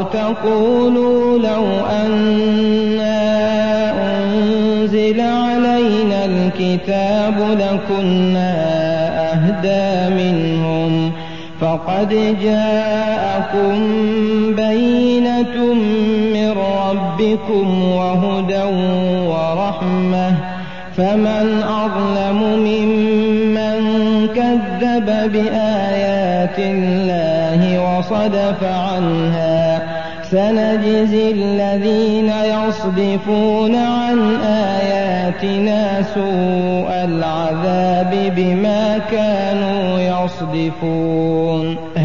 تقولوا لو أنا أنزل علينا الكتاب لكنا أهدى منهم فقد جاءكم بينة من ربكم وهدى ورحمة فمن أظلم ممن كذب بآيات الله وصدف عنها سنجزي الذين يصدفون عن آياتنا سوء العذاب بما كانوا يصدفون